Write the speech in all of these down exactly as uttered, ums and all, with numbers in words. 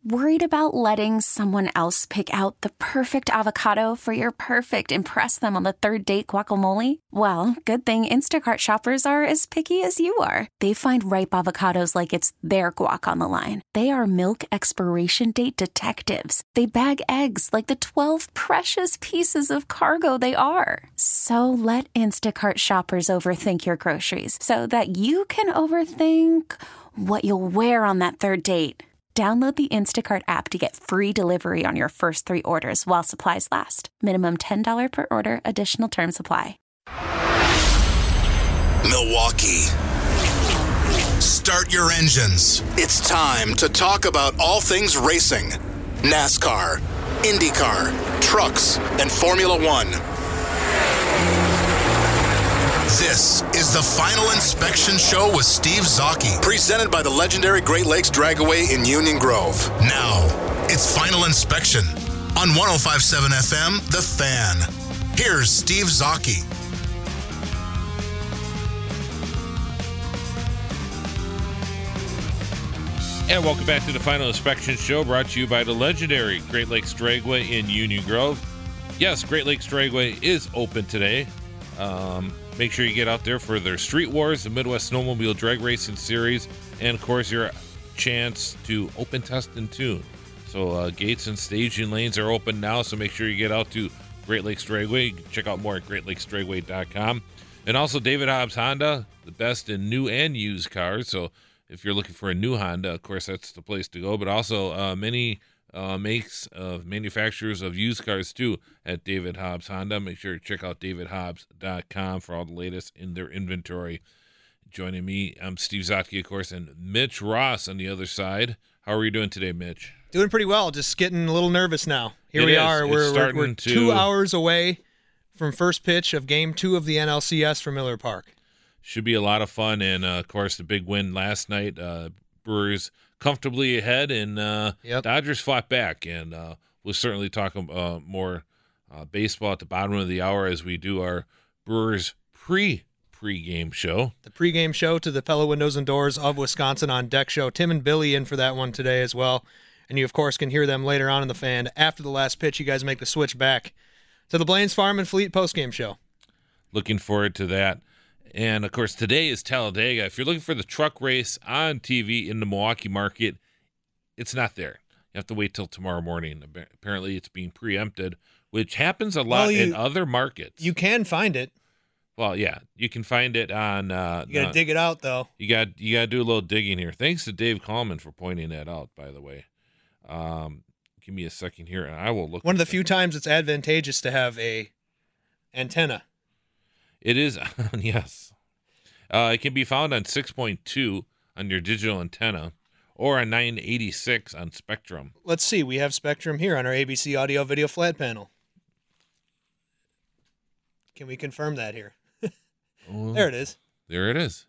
Worried about letting someone else pick out the perfect avocado for your perfect impress them on the third date guacamole? Well, good thing Instacart shoppers are as picky as you are. They find ripe avocados like it's their guac on the line. They are milk expiration date detectives. They bag eggs like the twelve precious pieces of cargo they are. So let Instacart shoppers overthink your groceries so that you can overthink what you'll wear on that third date. Download the Instacart app to get free delivery on your first three orders while supplies last. Minimum ten dollars per order. Additional terms apply. Milwaukee. Start your engines. It's time to talk about all things racing. NASCAR, IndyCar, trucks, and Formula One. This is the Final Inspection Show with Steve Zocchi, presented by the legendary Great Lakes Dragaway in Union Grove. Now, it's Final Inspection on one oh five point seven F M, The Fan. Here's Steve Zocchi. And welcome back to the Final Inspection Show, brought to you by the legendary Great Lakes Dragway in Union Grove. Yes, Great Lakes Dragway is open today. Um, make sure you get out there for their Street Wars, the Midwest Snowmobile Drag Racing Series, and, of course, your chance to open, test, and tune. So uh, gates and staging lanes are open now, so make sure you get out to Great Lakes Dragway. You can check out more at great lakes dragway dot com. And also David Hobbs Honda, the best in new and used cars. So if you're looking for a new Honda, of course, that's the place to go. But also uh, many uh, makes of manufacturers of used cars, too, at David Hobbs Honda. Make sure to check out david hobbs dot com for all the latest in their inventory. Joining me, I'm Steve Zotke, of course, and Mitch Ross on the other side. How are you doing today, Mitch? Doing pretty well. Just getting a little nervous now. Here It we is. are. It's We're, we're, starting we're to- two hours away from first pitch of game two of the N L C S for Miller Park. Should be a lot of fun, and, uh, of course, the big win last night. Uh, Brewers comfortably ahead, and uh, Yep. Dodgers fought back, and uh, we'll certainly talk uh, more uh, baseball at the bottom of the hour as we do our Brewers pre pre-game show. The pregame show to the Pella Windows and Doors of Wisconsin on Deck show. Tim and Billy in for that one today as well. And you, of course, can hear them later on in the Fan. After the last pitch, you guys make the switch back to the Blaine's Farm and Fleet postgame show. Looking forward to that. And, of course, today is Talladega. If you're looking for the truck race on T V in the Milwaukee market, it's not there. You have to wait till tomorrow morning. Apparently, it's being preempted, which happens a lot Well, you- in other markets. You can find it. Well, yeah, you can find it on. Uh, You got to uh, dig it out, though. You got you got to do a little digging here. Thanks to Dave Coleman for pointing that out. By the way, um, give me a second here, and I will look. One of the at few times it's advantageous to have a antenna. It is yes. Uh, it can be found on six point two on your digital antenna, or on nine eighty-six on Spectrum. Let's see. We have Spectrum here on our A B C Audio Video flat panel. Can we confirm that here? Oh, There it is. There it is.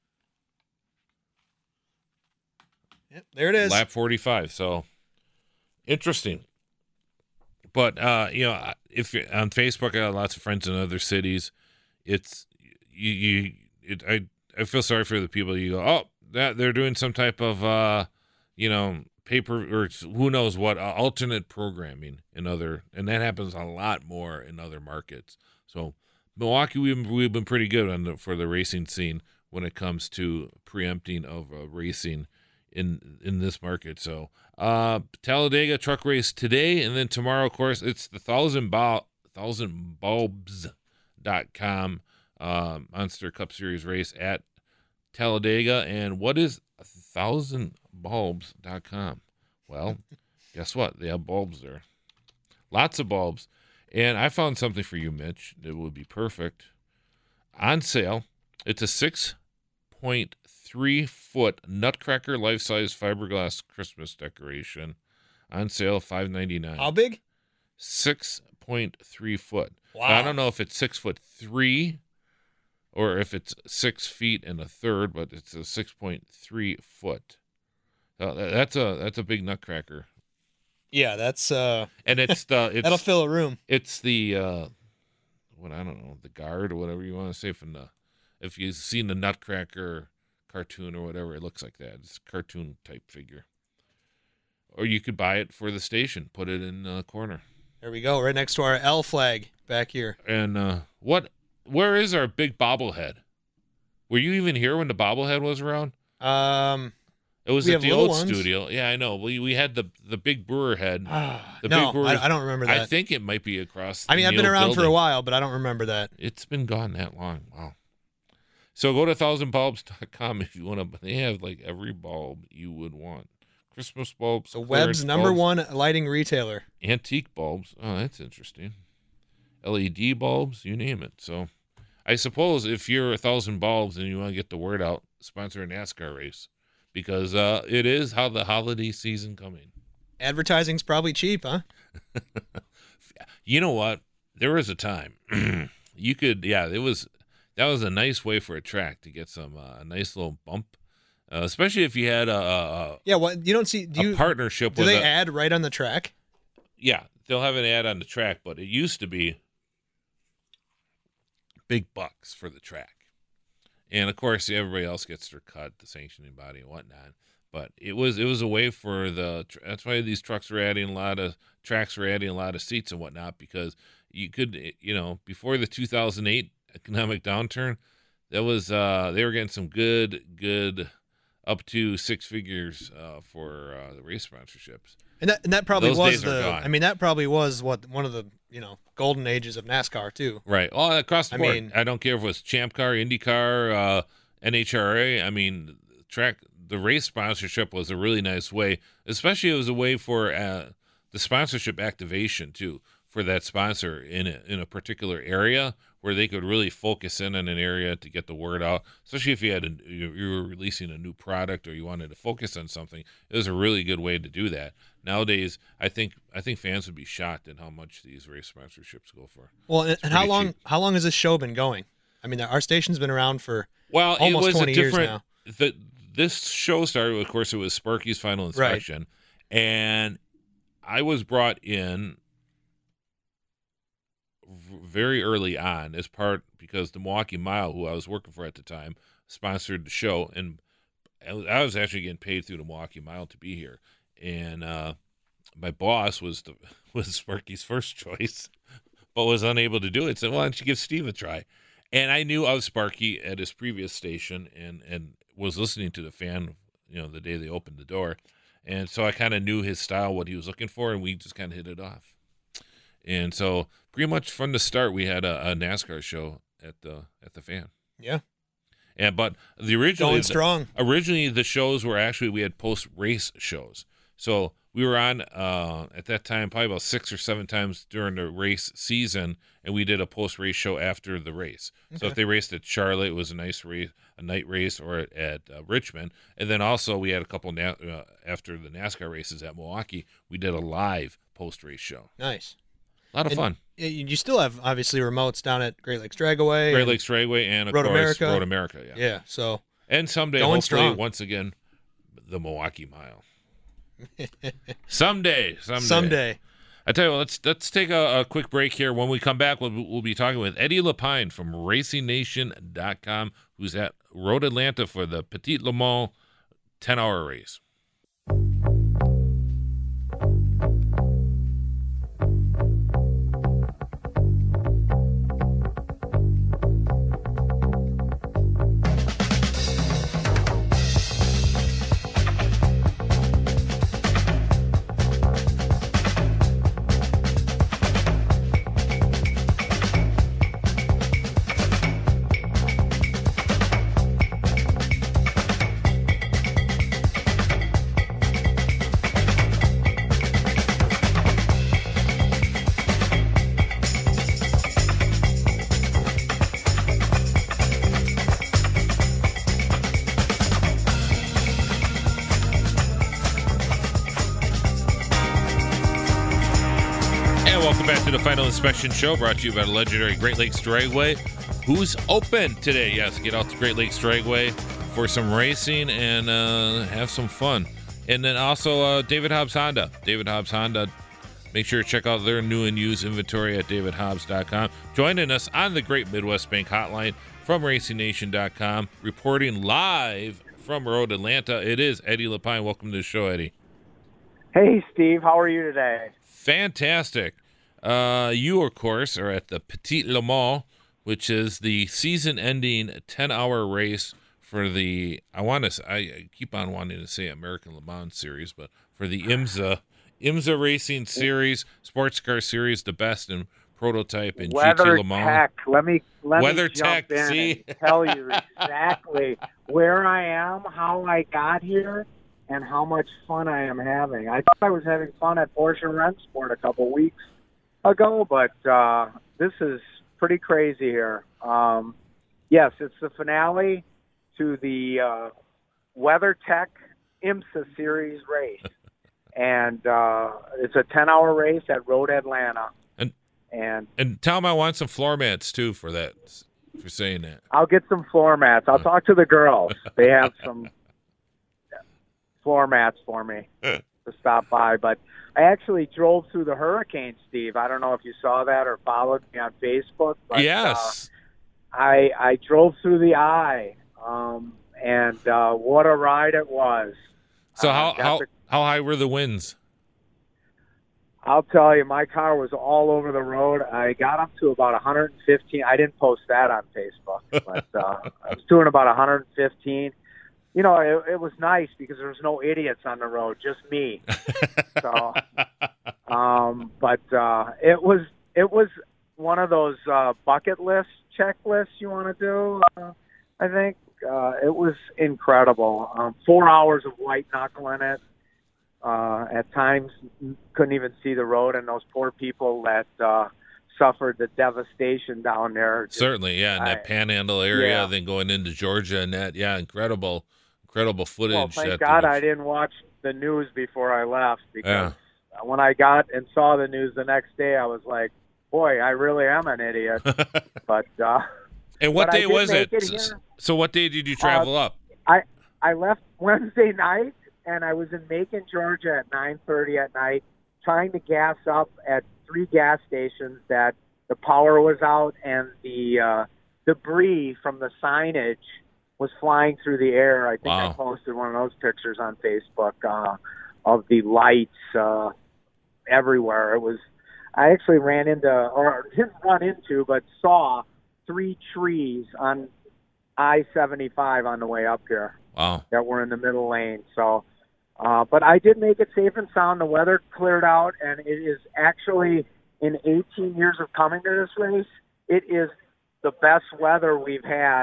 Yep, there it is. Lap forty-five. So interesting. But uh, you know, if you're on Facebook, I got lots of friends in other cities. It's you. you it, I I feel sorry for the people. You go, oh, that they're doing some type of uh, you know, paper or it's- who knows what uh, alternate programming in other, and that happens a lot more in other markets. So Milwaukee, we've we've been pretty good on the, for the racing scene when it comes to preempting of uh, racing in in this market. So uh, Talladega truck race today, and then tomorrow, of course, it's the thousand bul- thousand bulbs dot com uh, Monster Cup Series race at Talladega. And what is a thousand bulbs dot com? Well, guess what? They have bulbs there, lots of bulbs. And I found something for you, Mitch, that would be perfect. On sale, it's a six point three foot Nutcracker life-size fiberglass Christmas decoration. On sale, five ninety-nine. How big? six point three foot. Wow. Now, I don't know if it's six foot three or if it's six feet and a third, but it's a six point three foot. Uh, that's a that's a big Nutcracker. Yeah, that's uh And it's the it's that'll fill a room. It's the uh, what I don't know, the guard or whatever you want to say from the. If you've seen the Nutcracker cartoon or whatever, it looks like that. It's a cartoon type figure. or you could buy it for the station, put it in the corner. There we go, right next to our L flag back here. And uh, what? Where is our big bobblehead? Were you even here when the bobblehead was around? Um, it was we at have the little old ones. studio. Yeah, I know. We we had the the big brewer head. The no, big brewer, I, I don't remember that. I think it might be across. I mean, the I've been old around for a building. while, but I don't remember that. It's been gone that long. Wow. So go to thousand bulbs dot com if you want to. They have like every bulb you would want. Christmas bulbs. The web's clearance number bulbs, one lighting retailer. Antique bulbs. Oh, that's interesting. L E D bulbs, you name it. So I suppose if you're a thousand bulbs and you want to get the word out, sponsor a NASCAR race because uh, it is how the holiday season coming. Advertising's probably cheap, huh? You know what? There was a time you could, yeah, it was, that was a nice way for a track to get some, uh, a nice little bump, uh, especially if you had a, a, Yeah, what you don't see? Do a you partnership do with they a, add right on the track? yeah, they'll have an ad on the track, but it used to be big bucks for the track. And of course, everybody else gets their cut, the sanctioning body and whatnot. But it was it was a way for the. That's why these trucks were adding a lot of tracks were adding a lot of seats and whatnot, because you could, you know, before the two thousand eight economic downturn, that was uh, they were getting some good good up to six figures uh, for uh, the race sponsorships. And that and that probably Those was days are the. gone. I mean, that probably was what one of the you know golden ages of NASCAR too. Right. All across the I board. mean- I don't care if it was Champ Car, IndyCar, uh, N H R A. I mean, track the race sponsorship was a really nice way, especially it was a way for uh, the sponsorship activation too for that sponsor in a, in a particular area where they could really focus in on an area to get the word out. Especially if you had a, you you were releasing a new product or you wanted to focus on something, it was a really good way to do that. Nowadays, I think I think fans would be shocked at how much these race sponsorships go for. Well, and, and how pretty long cheap. how long has this show been going? I mean, our station's been around for Well, almost it was twenty a years different. now. The, this show started, of course, it was Sparky's Final Inspection, and I was brought in v- very early on as part because the Milwaukee Mile, who I was working for at the time, sponsored the show, and I was, I was actually getting paid through the Milwaukee Mile to be here, and uh, my boss was the, was Sparky's first choice, but was unable to do it. So why don't you give Steve a try? And I knew of Sparky at his previous station, and and was listening to the fan, you know, the day they opened the door, and so I kind of knew his style, what he was looking for, and we just kind of hit it off. And so pretty much from the start, we had a, a NASCAR show at the at the fan. Yeah, And but the original going strong. Originally, the shows were actually we had post race shows, so we were on uh, at that time probably about six or seven times during the race season, and we did a post race show after the race. So Okay. if they raced at Charlotte, it was a nice race, a night race, or at, at uh, Richmond, and then also we had a couple na- uh, after the NASCAR races at Milwaukee. We did a live post race show. Nice. A lot of And fun. y- You still have obviously remotes down at Great Lakes Dragaway. Great and- Lakes Raceway and of Road course America. Road America. Yeah. Yeah. So And someday, Going hopefully, strong. once again, the Milwaukee Mile. someday, someday, someday. I tell you what, let's let's take a, a quick break here. When we come back, we'll, we'll be talking with Eddie Lapine from Racing Nation dot com, who's at Road Atlanta for the Petit Le Mans ten-hour race. And welcome back to the Final Inspection Show, brought to you by the legendary Great Lakes Dragway, who's open today. Yes, get out to Great Lakes Dragway for some racing and uh, have some fun. And then also uh, David Hobbs Honda. David Hobbs Honda. Make sure to check out their new and used inventory at david hobbs dot com. Joining us on the Great Midwest Bank Hotline from Racing Nation dot com, reporting live from Road Atlanta, it is Eddie Lapine. Welcome to the show, Eddie. Hey, Steve. How are you today? Fantastic. Uh, you, of course, are at the Petit Le Mans, which is the season-ending ten-hour race for the, I want to, I, I keep on wanting to say American Le Mans Series, but for the IMSA, IMSA Racing Series, Sports Car Series, the best in prototype in Weather G T Le Mans. Tech. Let me let Weather me jump Tech, in see? and tell you exactly where I am, how I got here, and how much fun I am having. I thought I was having fun at Porsche Rennsport a couple weeks ago, but uh, this is pretty crazy here. Um, yes, it's the finale to the uh, WeatherTech IMSA Series race, and uh, it's a ten-hour race at Road Atlanta. And and and tell them I want some floor mats too for that, for saying that. I'll get some floor mats. I'll talk to the girls. They have some floor mats for me to stop by. But I actually drove through the hurricane, Steve. I don't know if you saw that or followed me on Facebook. But, Yes. Uh, I I drove through the eye, um, and uh, what a ride it was. So Uh, how got how the- how high were the winds? I'll tell you, my car was all over the road. I got up to about one hundred fifteen. I didn't post that on Facebook, but uh, I was doing about one hundred fifteen. You know, it, it was nice because there was no idiots on the road, just me. So, um, but uh, it was it was one of those uh, bucket list checklists you want to do. Uh, I think uh, it was incredible. Um, four hours of white knuckle in it. Uh, at times, couldn't even see the road, and those poor people that uh, suffered the devastation down there. Just, Certainly, yeah, in that I- panhandle area, yeah. then going into Georgia and that, yeah, incredible, incredible footage. Well, thank that God they- I didn't watch the news before I left, because Yeah. when I got and saw the news the next day, I was like, boy, I really am an idiot. But uh, And what but I day did was make it? it here. So what day did you travel up? I I left Wednesday night, and I was in Macon, Georgia at nine thirty at night, trying to gas up at three gas stations that the power was out and the uh, debris from the signage was flying through the air. I think Wow. I posted one of those pictures on Facebook uh, of the lights uh, everywhere. It was. I actually ran into, or didn't run into, but saw three trees on I seventy-five on the way up here Wow. that were in the middle lane. So, uh, but I did make it safe and sound. The weather cleared out, and it is actually, in eighteen years of coming to this race, it is the best weather we've had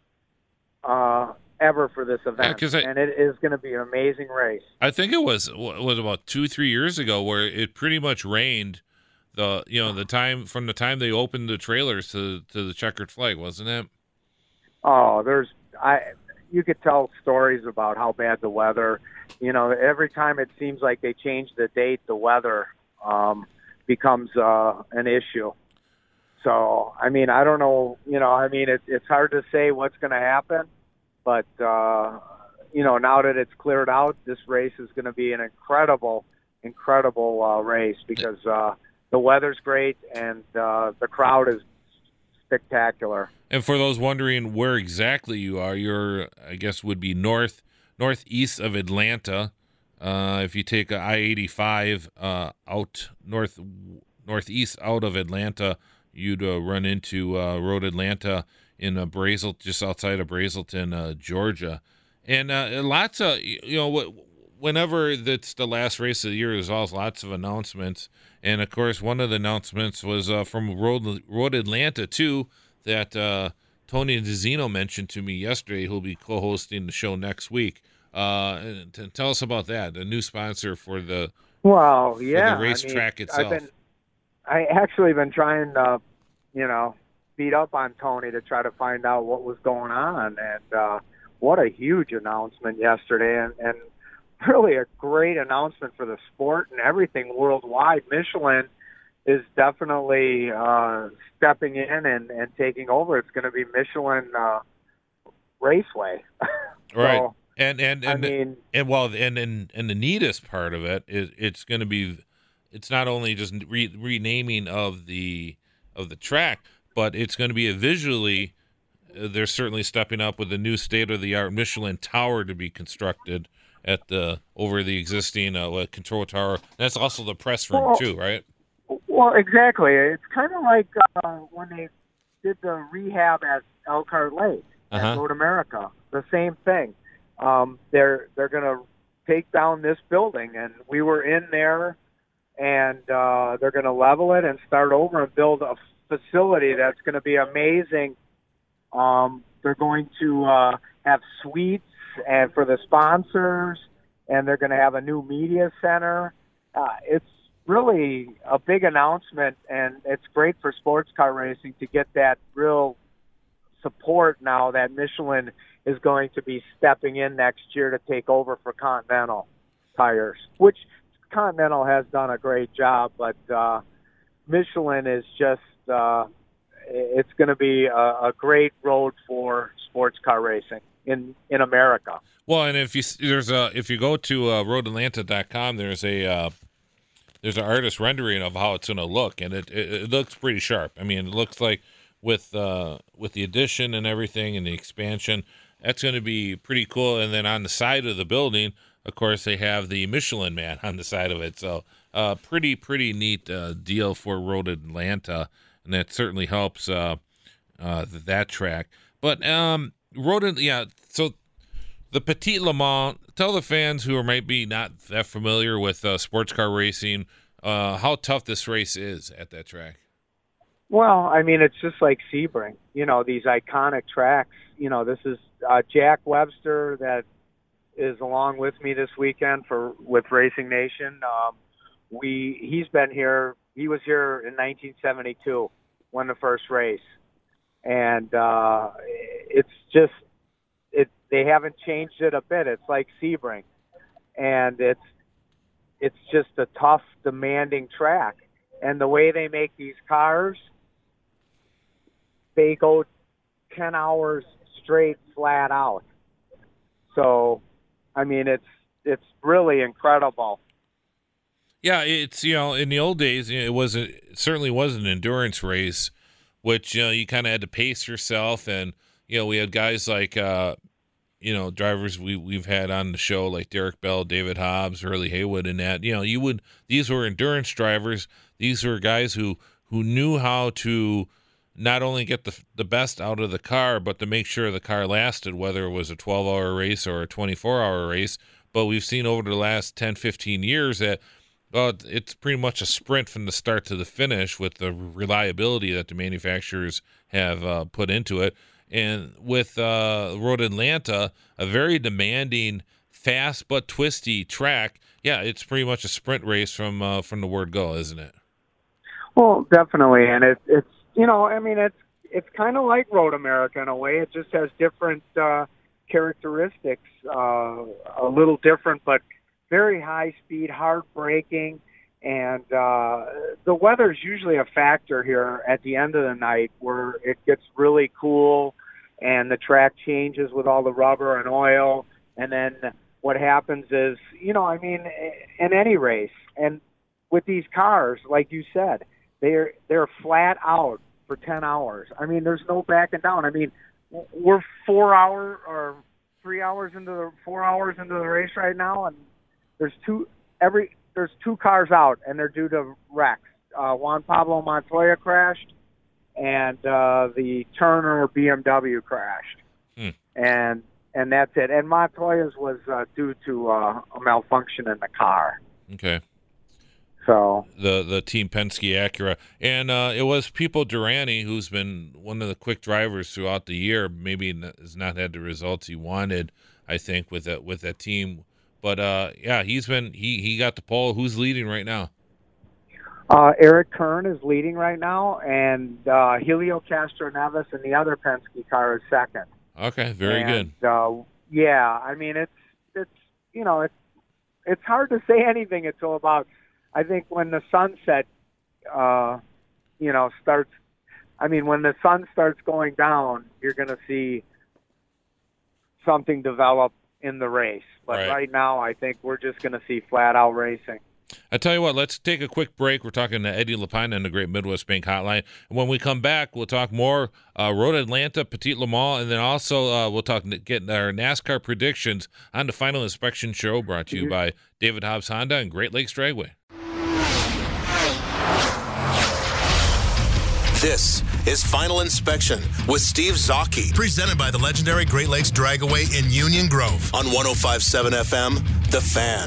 uh, ever for this event. 'cause I- and it is going to be an amazing race. I think it was was about two, three years ago where it pretty much rained. The you know the time from the time they opened the trailers to to the checkered flag, wasn't it? Oh, there's I. You could tell stories about how bad the weather. You know, every time it seems like they change the date, the weather um, becomes uh, an issue. So, I mean, I don't know. You know, I mean, it, it's hard to say what's going to happen, but uh, you know, now that it's cleared out, this race is going to be an incredible, incredible uh, race because uh, the weather's great and uh, the crowd is spectacular. And for those wondering where exactly you are, you're, I guess, would be north northeast of Atlanta. Uh, if you take I eighty-five uh, out north northeast out of Atlanta, you'd uh, run into uh, Road Atlanta in uh, Brazel, just outside of Brazelton, uh, Georgia. And uh, lots of, you know, whenever that's the last race of the year, there's always lots of announcements. And, of course, one of the announcements was uh, from Road, Road Atlanta, too, that uh, Tony DeZino mentioned to me yesterday, who'll be co-hosting the show next week. Uh, and t- tell us about that, a new sponsor for the Well, for yeah, the racetrack I mean, itself. I've been, I actually been trying to, you know, beat up on Tony to try to find out what was going on, and uh, what a huge announcement yesterday, and, and really a great announcement for the sport and everything worldwide. Michelin is definitely uh, stepping in and, and taking over. It's going to be Michelin uh, Raceway. Right. So, And and I and, mean, and well, and and and the neatest part of it is it's going to be, it's not only just re- renaming of the of the track, but it's going to be a visually. Uh, they're certainly stepping up with a new state of the art Michelin tower to be constructed, at the over the existing uh, control tower. That's also the press room well, too, right? Well, exactly. It's kind of like uh, when they did the rehab at Elkhart Lake Uh-huh. at Road America. The same thing. Um, they're they're going to take down this building, and we were in there, and uh, they're going to level it and start over and build a facility that's going to be amazing. Um, they're going to uh, have suites and for the sponsors, and they're going to have a new media center. Uh, it's really a big announcement, and it's great for sports car racing to get that real support now that Michelin is going to be stepping in next year to take over for Continental tires, which Continental has done a great job, but uh, Michelin is just uh, it's going to be a, a great road for sports car racing in, in America. Well, and if you there's a if you go to uh, road atlanta dot com, there's a uh, there's an artist rendering of how it's going to look, and it, it it looks pretty sharp. I mean, it looks like with uh, with the addition and everything and the expansion, that's going to be pretty cool. And then on the side of the building, of course, they have the Michelin Man on the side of it. So, uh, pretty pretty neat uh, deal for Road Atlanta, and that certainly helps uh, uh, that track. But um, Road, yeah. So the Petit Le Mans. Tell the fans who are might be not that familiar with uh, sports car racing uh, how tough this race is at that track. Well, I mean, it's just like Sebring, you know, these iconic tracks. You know, this is uh, Jack Webster that is along with me this weekend for with Racing Nation. Um, we he's been here. He was here in nineteen seventy-two, won the first race, and uh, it's just it. They haven't changed it a bit. It's like Sebring, and it's it's just a tough, demanding track. And the way they make these cars, they go ten hours straight, flat out. So, I mean, it's it's really incredible. Yeah, it's, you know, in the old days, you know, it was a, it certainly was an endurance race, which, you know, you kind of had to pace yourself. And, you know, we had guys like, uh, you know, drivers we, we've had on the show like Derek Bell, David Hobbs, Hurley Haywood, and that, you know, you would, these were endurance drivers. These were guys who, who knew how to not only get the the best out of the car, but to make sure the car lasted, whether it was a twelve-hour race or a twenty-four-hour race. But we've seen over the last ten, fifteen years that well, it's pretty much a sprint from the start to the finish with the reliability that the manufacturers have uh, put into it. And with uh, Road Atlanta, a very demanding, fast but twisty track, yeah, it's pretty much a sprint race from uh, from the word go, isn't it? Well, definitely, and it, it's you know, I mean, it's it's kind of like Road America in a way. It just has different uh, characteristics, uh, a little different, but very high speed, hard braking, and uh, the weather's usually a factor here at the end of the night where it gets really cool and the track changes with all the rubber and oil, and then what happens is, you know, I mean, in any race, and with these cars, like you said, they're they're flat out for ten hours. I mean, there's no backing down. I mean, we're four hour or three hours into the four hours into the race right now, and there's two every there's two cars out, and they're due to wrecks. Uh, Juan Pablo Montoya crashed, and uh, the Turner B M W crashed, hmm. and and that's it. And Montoya's was uh, due to uh, a malfunction in the car. Okay. So the the Team Penske Acura, and uh, it was Pipo Derani, who's been one of the quick drivers throughout the year. Maybe has not had the results he wanted, I think, with that with that team. But uh, yeah, he's been he he got the pole. Who's leading right now? Uh, Eric Kern is leading right now, and uh, Helio Castroneves and the other Penske car is second. Okay, very and, good. Uh, yeah, I mean it's it's you know it's it's hard to say anything until about. I think when the sunset, uh, you know, starts, I mean, when the sun starts going down, you're going to see something develop in the race. But right. right now, I think we're just going to see flat out racing. I tell you what, let's take a quick break. We're talking to Eddie Lapine on the Great Midwest Bank Hotline. And when we come back, we'll talk more uh, Road Atlanta, Petit Le Mans, and then also uh, we'll talk get our NASCAR predictions on the Final Inspection Show, brought to you by David Hobbs Honda and Great Lakes Dragway. This is Final Inspection with Steve Zocchi, presented by the legendary Great Lakes Dragway in Union Grove on one oh five point seven F M, The Fan.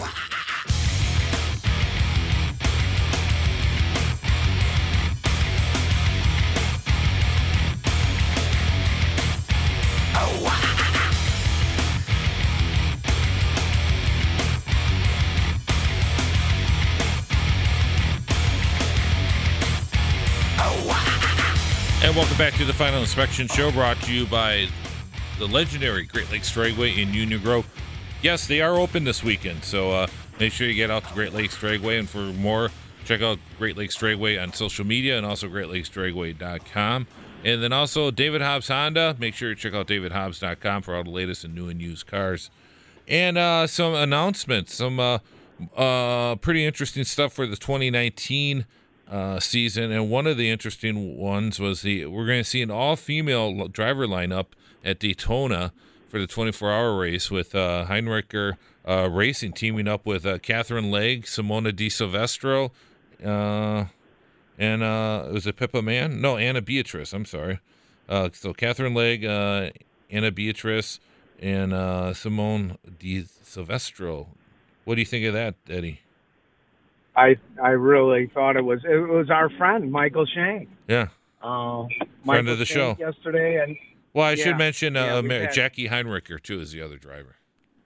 And welcome back to the Final Inspection Show, brought to you by the legendary Great Lakes Dragway in Union Grove. Yes, they are open this weekend, so uh, make sure you get out to Great Lakes Dragway. And for more, check out Great Lakes Dragway on social media and also great lakes dragway dot com. And then also David Hobbs Honda. Make sure you check out david hobbs dot com for all the latest and new and used cars. And uh, some announcements, some uh, uh, pretty interesting stuff for the twenty nineteen Uh, season, and one of the interesting ones was the we're going to see an all-female driver lineup at Daytona for the twenty-four hour race with uh, Heinricher uh, Racing teaming up with uh, Catherine Legge, Simona Di Silvestro, uh, and uh, was it Pippa Mann? No, Anna Beatrice. I'm sorry. Uh, so Catherine Legge, uh, Anna Beatrice, and uh, Simone Di Silvestro. What do you think of that, Eddie? I I really thought it was it was our friend Michael Shank. Yeah, uh, friend of the show yesterday. And well, I yeah, should mention uh, yeah, uh, Jackie Heinricher too is the other driver,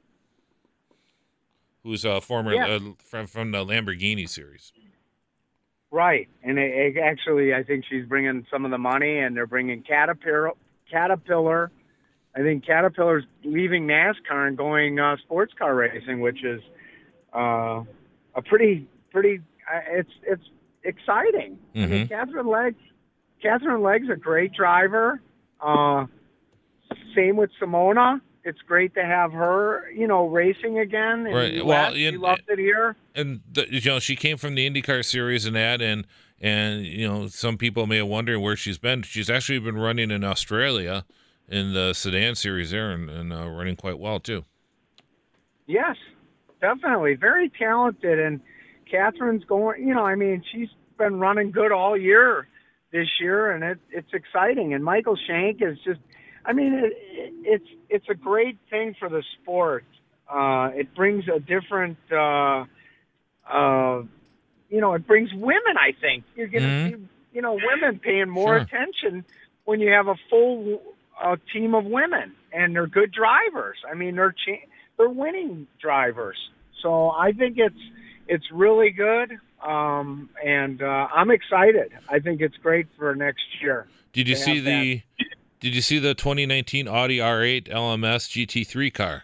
who's a former yeah. uh, from from the Lamborghini series. Right, and it, it actually, I think she's bringing some of the money, and they're bringing Caterpillar. Caterpillar, I think Caterpillar's leaving NASCAR and going uh, sports car racing, which is uh, a pretty. Pretty, uh, it's it's exciting. Mm-hmm. I mean, Catherine Legge, Catherine Legge's a great driver. Uh, same with Simona. It's great to have her, you know, racing again. In right. the U S. Well, she in, loved it here. And the, you know, she came from the IndyCar series and that, and and you know, some people may have wondered where she's been. She's actually been running in Australia in the sedan series there, and, and uh, running quite well too. Yes, definitely, very talented. And Catherine's going, you know, I mean, she's been running good all year this year, and it, it's exciting. And Michael Shank is just, I mean, it, it, it's it's a great thing for the sport. Uh, it brings a different, uh, uh, you know, it brings women, I think. You're going to mm-hmm. see, you know, women paying more sure. attention when you have a full uh, team of women, and they're good drivers. I mean, they're cha- they're winning drivers. So I think it's, It's really good, um, and uh, I'm excited. I think it's great for next year. Did you see the? That. Did you see the twenty nineteen Audi R eight L M S G T three car?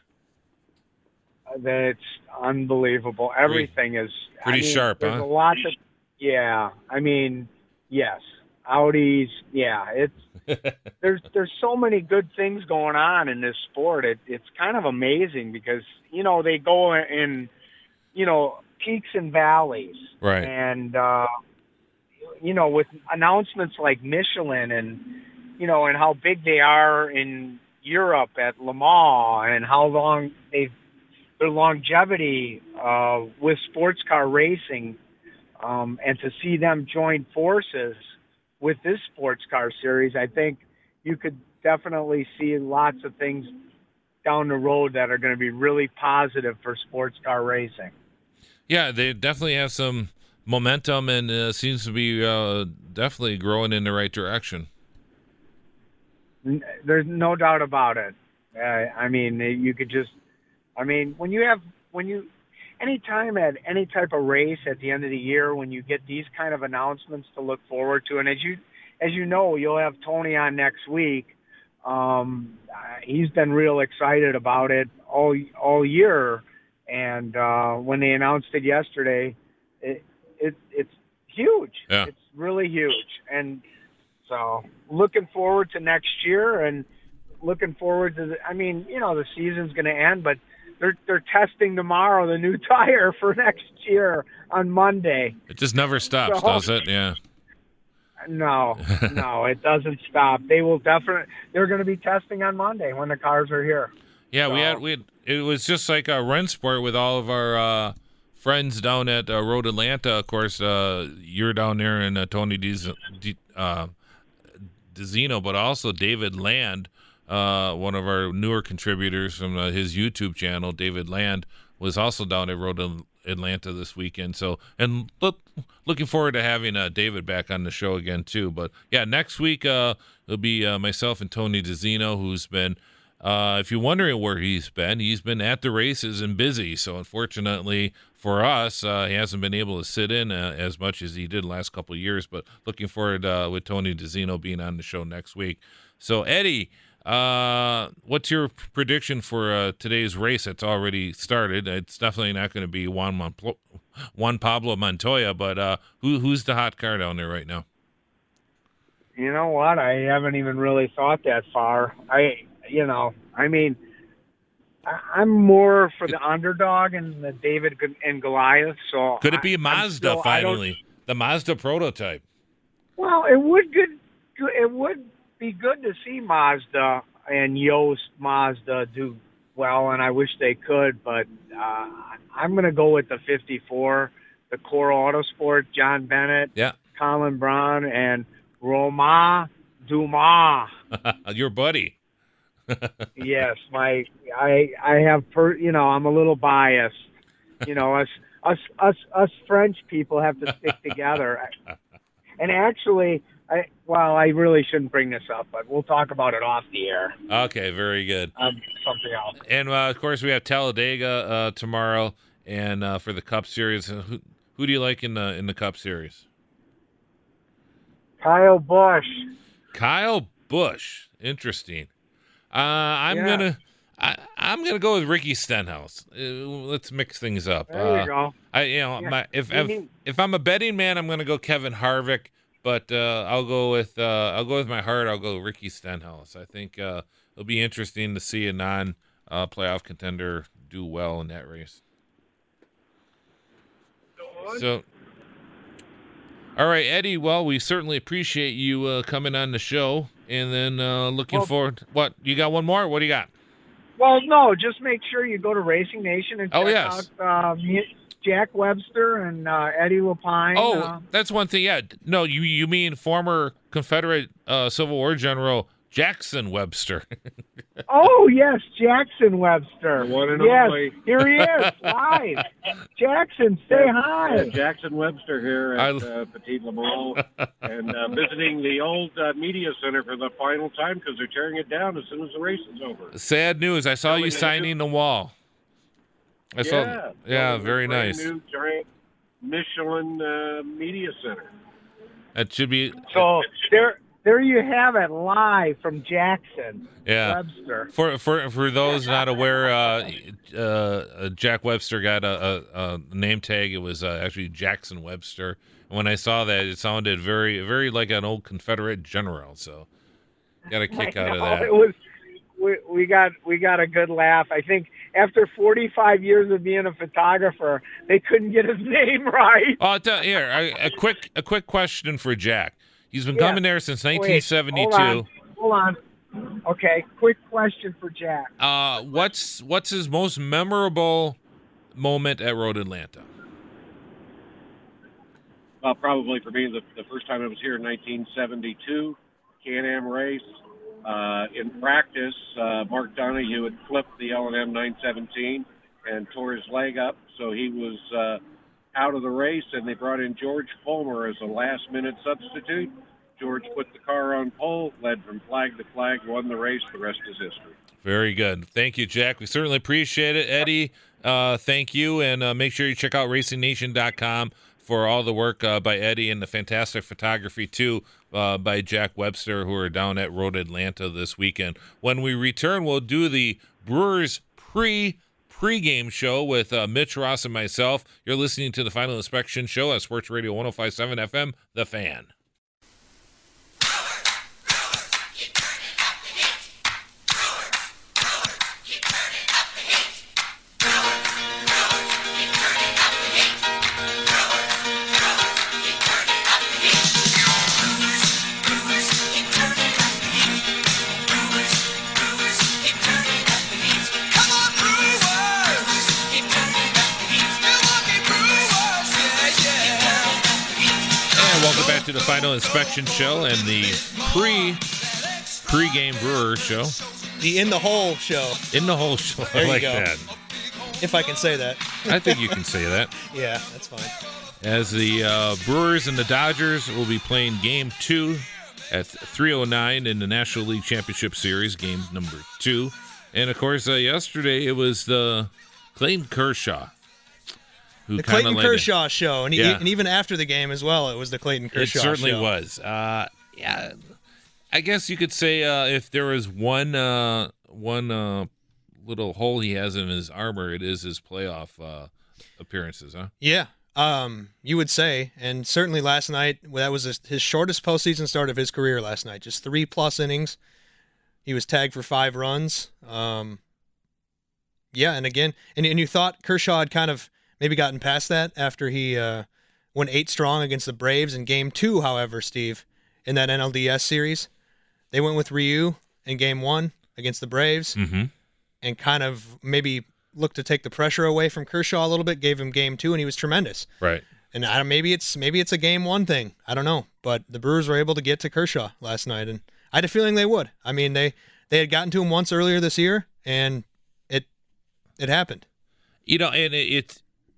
That's unbelievable. Everything pretty, is pretty I mean, sharp. There's huh? a lot of, yeah. I mean, yes, Audis. Yeah, it's there's there's so many good things going on in this sport. It, it's kind of amazing because you know they go in, you know. peaks and valleys, right? And uh, you know, with announcements like Michelin and you know, and how big they are in Europe at Le Mans, and how long they their longevity uh, with sports car racing, um, and to see them join forces with this sports car series, I think you could definitely see lots of things down the road that are going to be really positive for sports car racing. Yeah, they definitely have some momentum, and uh, seems to be uh, definitely growing in the right direction. There's no doubt about it. Uh, I mean, you could just, I mean, when you have, when you, anytime at any type of race at the end of the year, when you get these kind of announcements to look forward to, and as you, as you know, you'll have Tony on next week. Um, he's been real excited about it all all year. And uh, when they announced it yesterday, it, it it's huge. Yeah. It's really huge. And so looking forward to next year, and looking forward to the, I mean, you know, the season's going to end, but they're they're testing tomorrow the new tire for next year on Monday. It just never stops, So- does it? Yeah. No, no, it doesn't stop. They will definitely. They're going to be testing on Monday when the cars are here. Yeah, we So- had we had, it was just like a Rennsport with all of our uh, friends down at uh, Road Atlanta. Of course, uh, you're down there, and uh, Tony Diz, D, uh, DeZino, but also David Land, uh, one of our newer contributors from uh, his YouTube channel. David Land was also down at Road Atlanta this weekend. So, and look, looking forward to having uh, David back on the show again too. But yeah, next week uh, it'll be uh, myself and Tony DeZino, who's been. Uh, if you're wondering where he's been, he's been at the races and busy. So unfortunately for us, uh, he hasn't been able to sit in uh, as much as he did the last couple of years. But looking forward uh, with Tony DeZino being on the show next week. So Eddie, uh, what's your prediction for uh, today's race that's already started? It's definitely not going to be Juan, Monplo- Juan Pablo Montoya, but uh, who who's the hot car down there right now? You know what? I haven't even really thought that far. I, you know, I mean, I- I'm more for the underdog and the David and Goliath. So Could it be I- I'm Mazda still- I don't- finally? The Mazda prototype. Well, it would good. It would be good to see Mazda and Yost Mazda do well, and I wish they could. But uh, I'm going to go with the fifty-four, the Core Autosport, John Bennett, Yeah. Colin Brown, and Romain Dumas. Your buddy. Yes, my I I have per, you know I'm a little biased. You know us us us us French people have to stick together. And actually, I well I really shouldn't bring this up, but we'll talk about it off the air. Okay, very good. Um, something else. And uh, of course, we have Talladega uh, tomorrow, and uh, for the Cup Series, uh, who who do you like in the in the Cup Series? Kyle Busch. Kyle Busch, interesting. Uh, I'm Yeah. gonna I, I'm gonna go with Ricky Stenhouse. Uh, let's mix things up. There uh, you go. I you know Yeah. my, if You if, mean- if I'm a betting man, I'm gonna go Kevin Harvick, but uh, I'll go with uh, I'll go with my heart. I'll go Ricky Stenhouse. I think uh, it'll be interesting to see a non uh, playoff contender do well in that race. So, all right, Eddie. Well, we certainly appreciate you uh, coming on the show, and then uh, looking Well- forward. What you got? One more? What do you got? Well, no, just make sure you go to Racing Nation and check Oh, yes. out uh, me- Jack Webster and uh, Eddie Lapine. Oh, uh, that's one thing. Yeah, no, you you mean former Confederate uh, Civil War General Jackson Webster? Oh, yes, Jackson Webster. The one and yes, only. here he is, live. Jackson, say hi. Uh, Jackson Webster here I- at uh, Petit Le Mans and uh, visiting the old uh, media center for the final time because they're tearing it down as soon as the race is over. Sad news. I saw you Coming signing the wall. I yeah, saw. Yeah, so very brand nice. New giant Michelin uh, media center. That should be. So there, there you have it, live from Jackson Yeah. Webster. For for for those not aware, uh, uh, Jack Webster got a, a, a name tag. It was uh, actually Jackson Webster. And when I saw that, it sounded very very like an old Confederate general. So got a kick I out of know, that. It was. We, we got we got a good laugh. I think after forty-five years of being a photographer, they couldn't get his name right. Oh, tell, here a, a quick a quick question for Jack. He's been Yeah. coming there since Wait, nineteen seventy-two. Hold on. Hold on. Okay, quick question for Jack. Uh, what's what's his most memorable moment at Road Atlanta? Well, probably for me, the, the first time I was here in nineteen seventy-two, Can-Am race. Uh, in practice, uh, Mark Donohue had flipped the L and M nine seventeen and tore his leg up, so he was uh, out of the race, and they brought in George Fulmer as a last-minute substitute. George put the car on pole, led from flag to flag, won the race. The rest is history. Very good. Thank you, Jack. We certainly appreciate it. Eddie, uh, thank you. And uh, make sure you check out racing nation dot com for all the work uh, by Eddie and the fantastic photography, too, uh, by Jack Webster, who are down at Road Atlanta this weekend. When we return, we'll do the Brewers pre pregame show with uh, Mitch Ross and myself. You're listening to the Final Inspection Show at Sports Radio one oh five point seven F M, The Fan. welcome back to the Final Inspection Show and the pre pre-game Brewers show. The In the Hole show. In the Hole show. There I like you go. that. If I can say that. I think you can say that. Yeah, that's fine. As the uh, Brewers and the Dodgers will be playing Game Two at three oh nine in the National League Championship Series, Game Number Two, and of course, uh, yesterday it was the Clayton Kershaw. Who The Clayton like Kershaw show, and, he, Yeah. and even after the game as well, it was the Clayton Kershaw show. It certainly was. Uh, yeah, I guess you could say uh, if there was one uh, one uh, little hole he has in his armor, it is his playoff uh, appearances, huh? Yeah, um, you would say, and certainly last night, well, that was his, his shortest postseason start of his career last night. Just three plus innings. He was tagged for five runs. Um, yeah, and again, and, and you thought Kershaw had kind of maybe gotten past that after he uh, went eight strong against the Braves in Game Two. However, Steve, in that N L D S series, they went with Ryu in Game One against the Braves, Mm-hmm. and kind of maybe looked to take the pressure away from Kershaw a little bit. Gave him Game Two, and he was tremendous. Right. And I don't, maybe it's maybe it's a Game One thing. I don't know, but the Brewers were able to get to Kershaw last night, and I had a feeling they would. I mean, they they had gotten to him once earlier this year, and it it happened. You know, and it, it's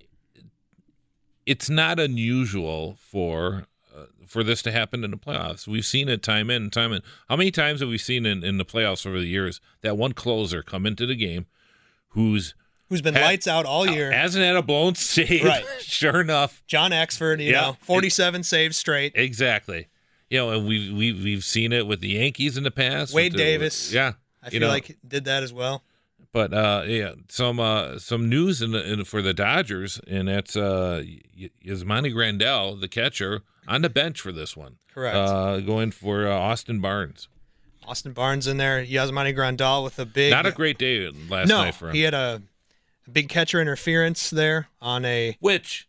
it's not unusual for uh, for this to happen in the playoffs. We've seen it time in and time in. How many times have we seen in, in the playoffs over the years that one closer come into the game who's Who's been had- lights out all year? hasn't had a blown save? Right. Sure enough, John Axford, you Yeah. know, forty-seven saves straight. exactly. You know, and we we we've seen it with the Yankees in the past. Wade with the- Davis. yeah. I you feel know, like he did that as well. But uh, yeah, some uh, some news in the, in, for the Dodgers, and that's uh, Y- Yasmani Grandal, the catcher, on the bench for this one. Correct. Uh, going for uh, Austin Barnes. Austin Barnes in there. Yasmani Grandal with a big. Not a great day last no, night for him. he had a, a big catcher interference there on a. Which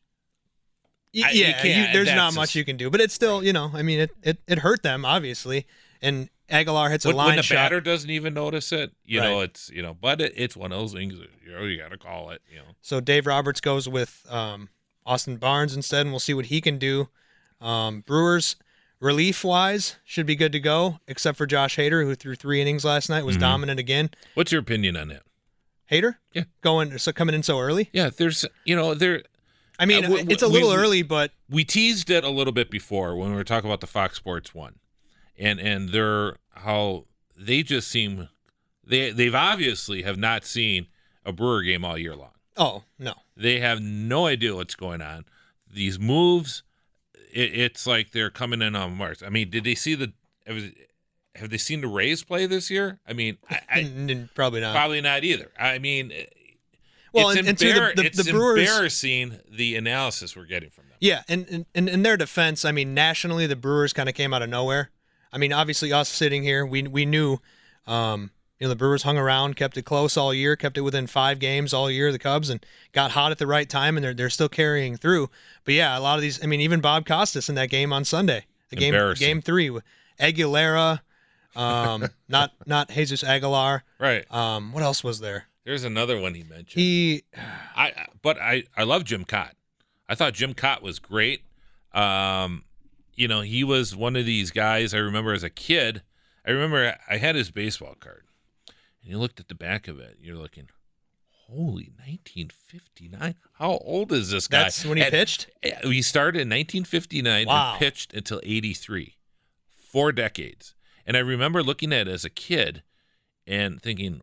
Y- I- you yeah, you can't- there's that's not just- much you can do, but it's still, you know, I mean, it it, it hurt them obviously, and Aguilar hits a when, line when the shot. batter doesn't even notice it, you know, Right. it's you know, but it, it's one of those things. That, you know, you got to call it. You know, So Dave Roberts goes with um, Austin Barnes instead, and we'll see what he can do. Um, Brewers, relief-wise, should be good to go, except for Josh Hader, who threw three innings last night, was Mhm. dominant again. what's your opinion on that? Hader? Yeah. Going, so coming in so early? Yeah, there's you know there. I mean, Uh, we- it's a we- little we- early, but We teased it a little bit before when we were talking about the Fox Sports one, and and they're how they just seem they they've obviously have not seen a Brewer game all year long. oh, no. They have no idea what's going on. These moves, it, it's like they're coming in on Mars. I mean, did they see the? Have, have they seen the Rays play this year? I mean, I, I, N- n- probably not. probably not either. I mean, Well, it's, and- and to the- embar- the- it's the Brewers- embarrassing the analysis we're getting from them. Yeah, and, and, and in their defense, I mean, nationally, the Brewers kind of came out of nowhere. I mean, obviously, us sitting here, we we knew, um, you know, the Brewers hung around, kept it close all year, kept it within five games all year, the Cubs, and got hot at the right time, and they're they're still carrying through. But yeah, a lot of these, I mean, even Bob Costas in that game on Sunday, the game Embarrassing. game three, with Aguilera, um, not not Jesus Aguilar. Right. Um, what else was there? There's another one he mentioned. He, I but I I love Jim Cott. I thought Jim Cott was great. Um, you know, he was one of these guys I remember as a kid. I remember I had his baseball card, and you looked at the back of it. You're looking, holy, nineteen fifty-nine. How old is this guy? that's when he And- pitched. He started in nineteen fifty-nine Wow. and pitched until eighty-three, four decades. And I remember looking at it as a kid and thinking,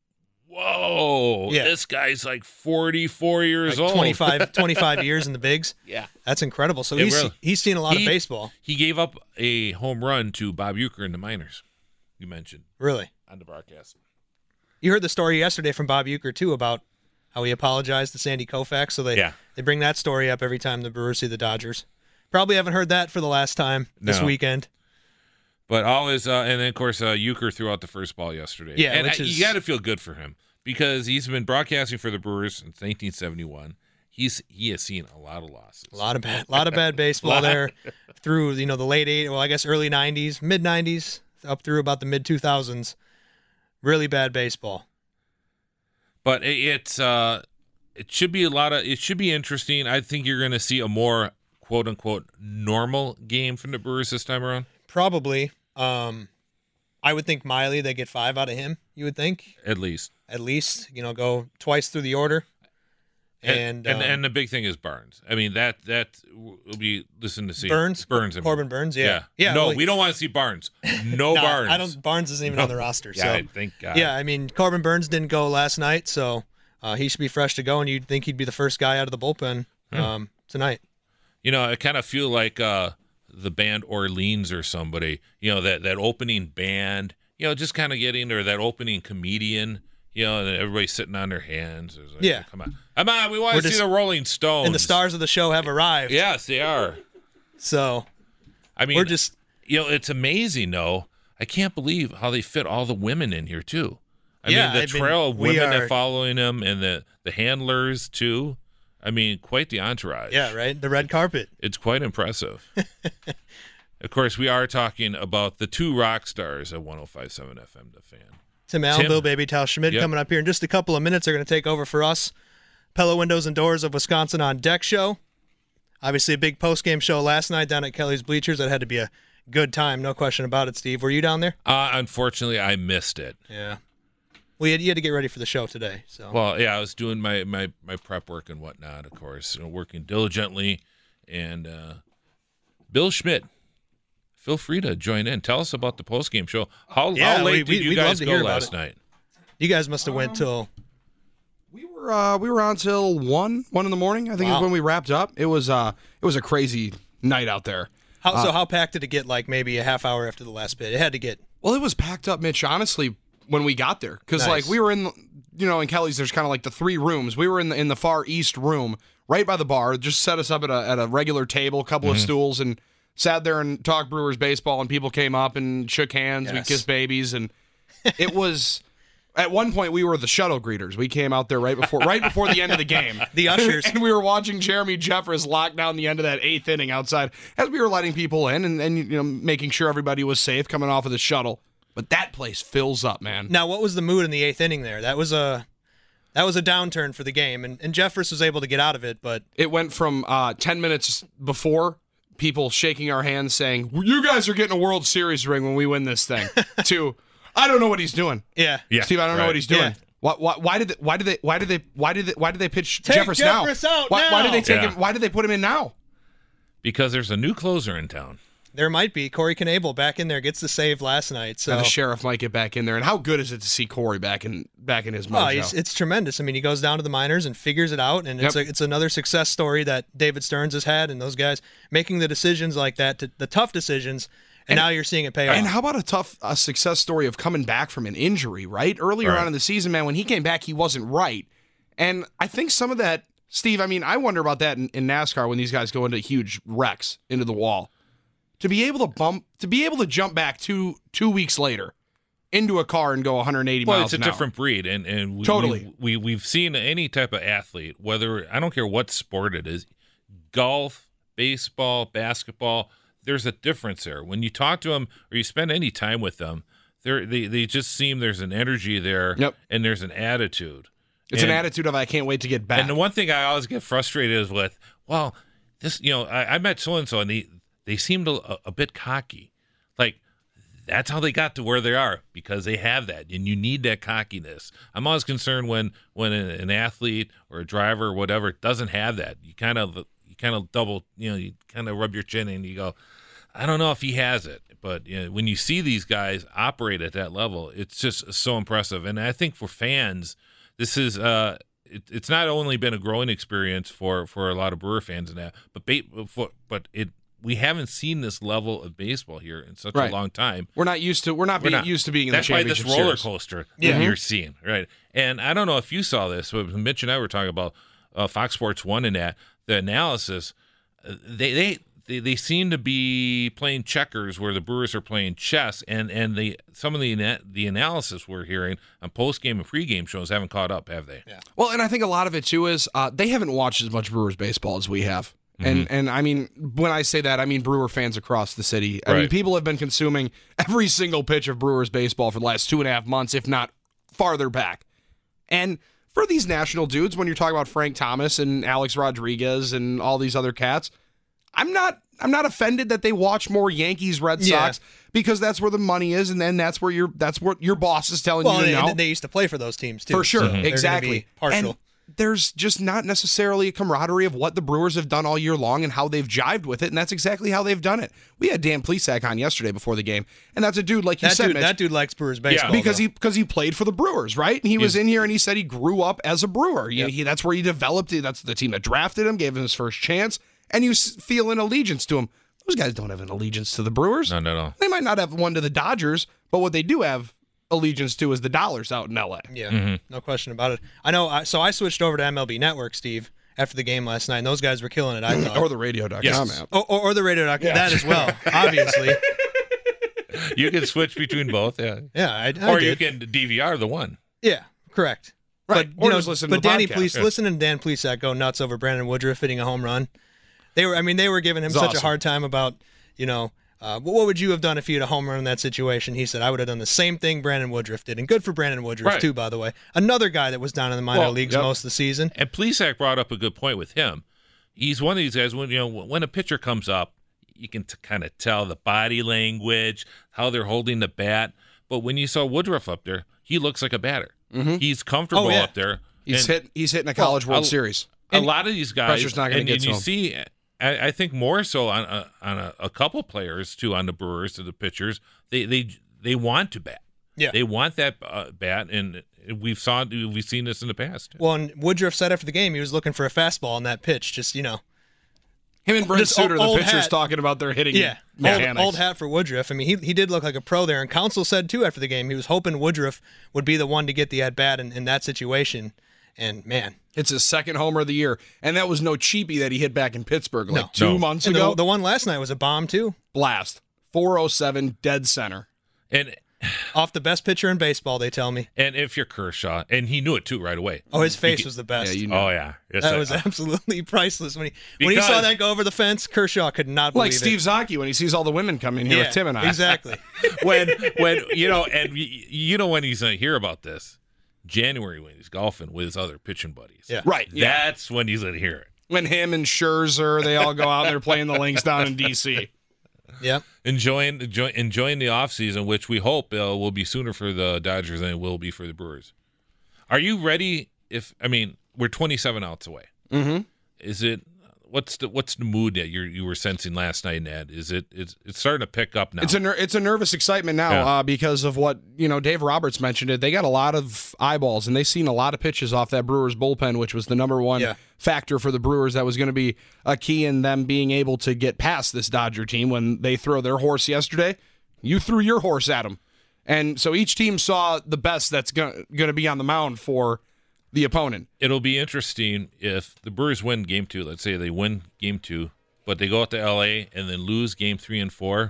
whoa, Yeah. this guy's like forty-four years Like old. twenty-five, twenty-five years in the bigs. Yeah. That's incredible. So It he's really- he's seen a lot He- of baseball. He gave up a home run to Bob Uecker in the minors, you mentioned Really. on the broadcast. You heard the story yesterday from Bob Uecker too about how he apologized to Sandy Koufax. So they Yeah. they bring that story up every time the Brewers see the Dodgers. Probably haven't heard that for the last time this No. weekend. But always, uh, and then of course, uh, Uecker threw out the first ball yesterday. Yeah, and which I- is- you got to feel good for him because he's been broadcasting for the Brewers since nineteen seventy-one. He's he has seen a lot of losses. A lot of bad, lot of bad baseball Lot. there through you know the late eight, well I guess early nineties, mid nineties, up through about the mid two thousands. Really bad baseball. But it, it's uh, it should be a lot of it should be interesting. I think you're going to see a more quote unquote normal game from the Brewers this time around? Probably. Um, I would think Miley, they get five out of him, you would think. At least. At least, you know, go twice through the order. And and, and, um, and the big thing is Barnes. I mean, that that will be listen to see Burns, Burns, I mean. Corbin Burns, yeah, yeah. yeah. No, well, we don't want to see Barnes. No, no, Barnes. I don't. Barnes isn't even No. on the roster. Yeah, So I thank God. yeah, I mean, Corbin Burns didn't go last night, so uh, he should be fresh to go, and you'd think he'd be the first guy out of the bullpen um, tonight. You know, I kind of feel like uh, the band Orleans or somebody. You know, that that opening band. You know, just kind of getting or that opening comedian. You know, and everybody's sitting on their hands. It's like, Yeah. come on, come on, we want We're to see just- the Rolling Stones. And the stars of the show have arrived. Yes, they are. So I mean, we're just you know, it's amazing, though. I can't believe how they fit all the women in here, too. I Yeah, mean, the I mean, trail of we women that are- following them and the, the handlers, too. I mean, quite the entourage. yeah, right. The red carpet. It's quite impressive. Of course, we are talking about the two rock stars at one oh five point seven F M, The Fan. Tim Allen, Tim. Bill Baby, Tal Schmidt Yep. coming up here in just a couple of minutes. They're going to take over for us. Pella Windows and Doors of Wisconsin on Deck show. Obviously, a big post-game show last night down at Kelly's Bleachers. That had to be a good time, no question about it, Steve. Were you down there? Uh, unfortunately, I missed it. Yeah. Well, you had, you had to get ready for the show today. So Well, yeah, I was doing my, my, my prep work and whatnot, of course, you know, working diligently. And uh, Bill Schmidt, feel free to join in. Tell us about the post-game show. How, Yeah, how we- late we- did you we'd love guys to go hear about last it. night? you guys must have went till We were uh, we were on till one one in the morning. I think Wow. is when we wrapped up. It was uh it was a crazy night out there. how Uh, so. How packed did it get? Like maybe a half hour after the last bit. It had to get. Well, it was packed up, Mitch. Honestly, when we got there, because Nice. like we were in, the, you know, in Kelly's, there's kind of like the three rooms. We were in the in the far east room, right by the bar. Just set us up at a at a regular table, a couple Mm-hmm. of stools, and sat there and talked Brewers baseball. And people came up and shook hands. We Yes. kissed babies, and it was. At one point, we were the shuttle greeters. We came out there right before right before the end of the game. The ushers. And we were watching Jeremy Jeffress lock down the end of that eighth inning outside as we were letting people in and, and you know making sure everybody was safe coming off of the shuttle. But that place fills up, man. Now, what was the mood in the eighth inning there? That was a that was a downturn for the game, and, and Jeffress was able to get out of it. But It went from uh, ten minutes before people shaking our hands saying, "You guys are getting a World Series ring when we win this thing," to I don't know what he's doing. yeah, Yeah, Steve, I don't know right. what he's doing. Yeah. Why, why, why did they, why did they why did they why did they why did they pitch Take Jeffress, now? Jeffress out why, why did they now! take Yeah. him? Why did they put him in now? Because there's a new closer in town. there might be Corey Knebel back in there, gets the save last night. So Now the sheriff might get back in there. And how good is it to see Corey back in back in his mojo? Oh, he's, it's tremendous. I mean, he goes down to the minors and figures it out, and it's Yep. a, it's another success story that David Stearns has had, and those guys making the decisions like that, to, the tough decisions, and, And- now you're seeing it pay off. And how about a tough uh, success story of coming back from an injury, right? Earlier Right. on in the season, man, when he came back, he wasn't right. And I think some of that, Steve, I mean, I wonder about that in, in NASCAR when these guys go into huge wrecks into the wall. To be able to bump, to be able to jump back two two weeks later into a car and go one hundred eighty Well, miles it's a an hour. different breed, and and we, Totally. we, we we've seen any type of athlete, whether I don't care what sport it is, golf, baseball, basketball. There's a difference there. When you talk to them or you spend any time with them, they they they just seem there's an energy there, Yep. and there's an attitude. It's And- an attitude of I can't wait to get back. And the one thing I always get frustrated is with, well, this, you know, I, I met so and so, and they they seemed a, a bit cocky, like that's how they got to where they are because they have that, and you need that cockiness. I'm always concerned when when an, an athlete or a driver or whatever doesn't have that. You kind of you kind of double, you know, you kind of rub your chin and you go, I don't know if he has it. But you know, when you see these guys operate at that level, it's just so impressive. And I think for fans, this is uh, it, it's not only been a growing experience for, for a lot of Brewer fans and that, but ba- for, but it we haven't seen this level of baseball here in such Right. a long time. we're not used to we're not We're being not- used to being in That's the why this championship roller series. coaster Yeah. that you're seeing, right? And I don't know if you saw this, but Mitch and I were talking about uh, Fox Sports One and that the analysis. uh, They they. They, they seem to be playing checkers where the Brewers are playing chess, and and the some of the ana- the analysis we're hearing on post game and pregame shows haven't caught up, have they? Yeah. Well, and I think a lot of it too is uh, they haven't watched as much Brewers baseball as we have. And and I mean, when I say that, I mean Brewer fans across the city. I mean, Right. people have been consuming every single pitch of Brewers baseball for the last two and a half months, if not farther back. And for these national dudes, when you're talking about Frank Thomas and Alex Rodriguez and all these other cats, I'm not I'm not offended that they watch more Yankees, Red Sox, Yeah. because that's where the money is, and then that's where your that's what your boss is telling Well, you to they, know. they used to play for those teams too. For sure, so they're gonna exactly. be partial. And there's just not necessarily a camaraderie of what the Brewers have done all year long and how they've jived with it, and that's exactly how they've done it. We had Dan Plesac on yesterday before the game, and that's a dude like you that said, dude, Mitch, that dude likes Brewers baseball. because though. he because he played for the Brewers, right? And he was He's- in here and he said he grew up as a Brewer. He, Yep. he, that's where he developed it. That's the team that drafted him, gave him his first chance, and you s- feel an allegiance to him. Those guys don't have an allegiance to the Brewers. No, no, no. They might not have one to the Dodgers, but what they do have allegiance to is the dollars out in L A. Yeah, Mm-hmm. no question about it. I know. I, so I switched over to M L B Network, Steve, after the game last night, and those guys were killing it. I thought, Or the radio dot com Yes. app. or, or, or the radio dot com, that as well, obviously. You can switch between both, yeah. Yeah, I, I Or you did. can D V R the one. Yeah, correct. Right. But Or you know, just listen to but the Danny, podcast. please Yeah. listen to Dan Plesac go nuts over Brandon Woodruff hitting a home run. They were, I mean, they were giving him It's such awesome. a hard time about, you know, uh, what would you have done if you had a home run in that situation? He said, I would have done the same thing Brandon Woodruff did, and good for Brandon Woodruff Right. too, by the way. Another guy that was down in the minor Well, leagues yep. most of the season. And Plesac brought up a good point with him. He's one of these guys when you know when a pitcher comes up, you can t- kind of tell the body language, how they're holding the bat. But when you saw Woodruff up there, he looks like a batter. He's comfortable Oh, yeah. up there. He's And hit. He's hitting a College Well, World I'll- Series. a lot of these guys, pressure's not gonna and, get and to you him. see, I, I think more so on a, on a, a couple players too on the Brewers to the pitchers. They they they want to bat. Yeah. They want that uh, bat, and we've saw we've seen this in the past. Well, and Woodruff said after the game he was looking for a fastball on that pitch, just, you know. Him and Brent Just Suter, the old pitchers, hat. talking about their hitting Yeah, old, mechanics. old hat for Woodruff. I mean, he he did look like a pro there, and Counsell said too after the game he was hoping Woodruff would be the one to get the at bat in, in that situation. And man, It's his second homer of the year, and that was no cheapie that he hit back in Pittsburgh like No. two No. months and ago. the, the one last night was a bomb too, Blast. four oh seven, dead center. And off the best pitcher in baseball. They tell me. and if you're Kershaw, and he knew it too right away. Oh, his face was the best. Yeah, you know. Oh yeah, Yes, that I- was absolutely priceless when he when he saw Because- that go over the fence. Kershaw could not believe Like Steve it. Zocchi when he sees all the women come in here Yeah, with Tim and I. exactly. when when you know, and y- you know when he's gonna hear about this, January when he's golfing with his other pitching buddies. Yeah. Right. Yeah. That's when he's gonna hear it. When him and Scherzer, they all go out and they're playing the links down in D C. Yep. Enjoying enjoy, enjoying the offseason, which we hope uh, will be sooner for the Dodgers than it will be for the Brewers. Are you ready? If I mean, we're twenty-seven outs away. Mm-hmm. Is it? What's the what's the mood that you you were sensing last night, Ned? Is it it's it's starting to pick up now? It's a ner- it's a nervous excitement now Yeah. uh, because of what you know. Dave Roberts mentioned it. They got a lot of eyeballs and they've seen a lot of pitches off that Brewers bullpen, which was the number one Yeah. factor for the Brewers. That was going to be a key in them being able to get past this Dodger team when they throw their horse yesterday. You threw your horse at them, and so each team saw the best that's going to be on the mound for the opponent. It'll be interesting if the Brewers win game two. Let's say they win game two, but they go out to L A and then lose game three and four.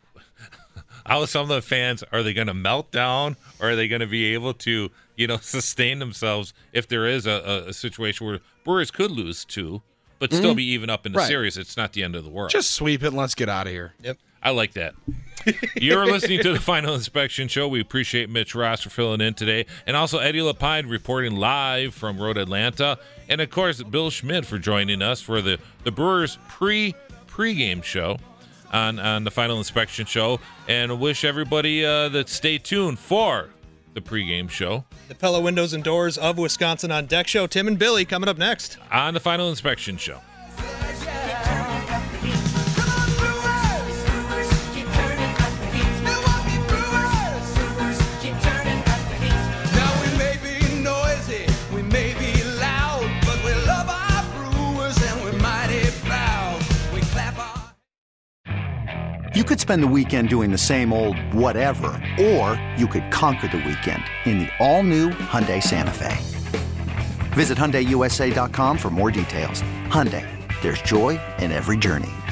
How some of the fans, are they going to melt down, or are they going to be able to, you know, sustain themselves if there is a, a, a situation where Brewers could lose two, but still be even up in the Right. series? It's not the end of the world. Just sweep it and let's get out of here. Yep. I like that. You're listening to the Final Inspection Show. We appreciate Mitch Ross for filling in today. And also Eddie Lapine reporting live from Road Atlanta. And, of course, Bill Schmidt for joining us for the, the Brewers pre, pre-game show on, on the Final Inspection Show. And wish everybody uh, that stay tuned for the pre-game show The Pella Windows and Doors of Wisconsin on Deck Show. Tim and Billy coming up next. on the Final Inspection Show. Now we may be noisy, we may be loud, but we love our Brewers and we're mighty proud. We clap our... You could spend the weekend doing the same old whatever, or you could conquer the weekend in the all-new Hyundai Santa Fe. Visit Hyundai U S A dot com for more details. Hyundai, there's joy in every journey.